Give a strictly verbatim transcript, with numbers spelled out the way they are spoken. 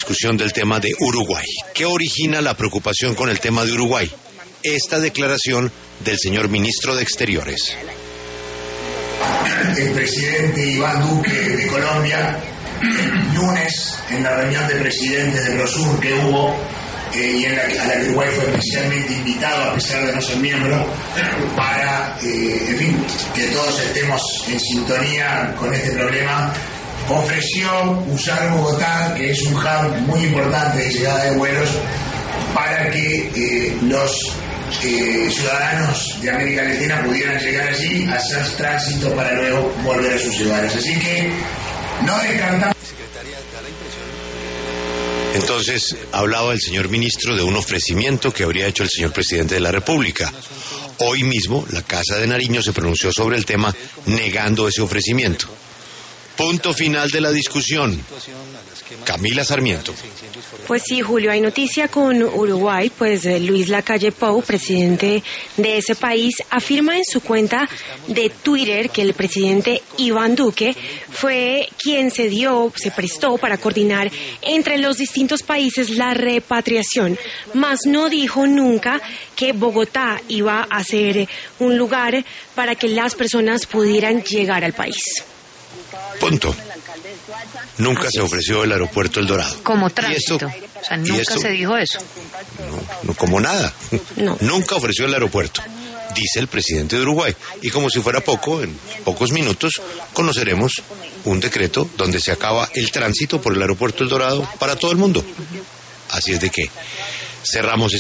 discusión del tema de Uruguay. ¿Qué origina la preocupación con el tema de Uruguay? Esta declaración del señor ministro de Exteriores. El presidente Iván Duque de Colombia, el lunes, en la reunión de presidentes de Prosur que hubo, eh, y en la, a la que Uruguay fue especialmente invitado, a pesar de no ser miembro, para, eh, en fin, que todos estemos en sintonía con este problema, ofreció usar Bogotá, que es un hub muy importante de llegada de vuelos, para que eh, los eh, ciudadanos de América Latina pudieran llegar allí, hacer tránsito para luego volver a sus ciudades. Así que no descartamos. Entonces, hablaba el señor ministro de un ofrecimiento que habría hecho el señor presidente de la República. Hoy mismo, la Casa de Nariño se pronunció sobre el tema, negando ese ofrecimiento. Punto final de la discusión. Camila Sarmiento. Pues sí, Julio, hay noticia con Uruguay, pues eh, Luis Lacalle Pou, presidente de ese país, afirma en su cuenta de Twitter que el presidente Iván Duque fue quien se dio, se prestó para coordinar entre los distintos países la repatriación, mas no dijo nunca que Bogotá iba a ser un lugar para que las personas pudieran llegar al país. Punto. Nunca Así se ofreció el aeropuerto El Dorado. Como tránsito. Esto, o sea, nunca esto, se dijo eso. No, no como nada. No. Nunca ofreció el aeropuerto, dice el presidente de Uruguay. Y como si fuera poco, en pocos minutos conoceremos un decreto donde se acaba el tránsito por el aeropuerto El Dorado para todo el mundo. Así es de que cerramos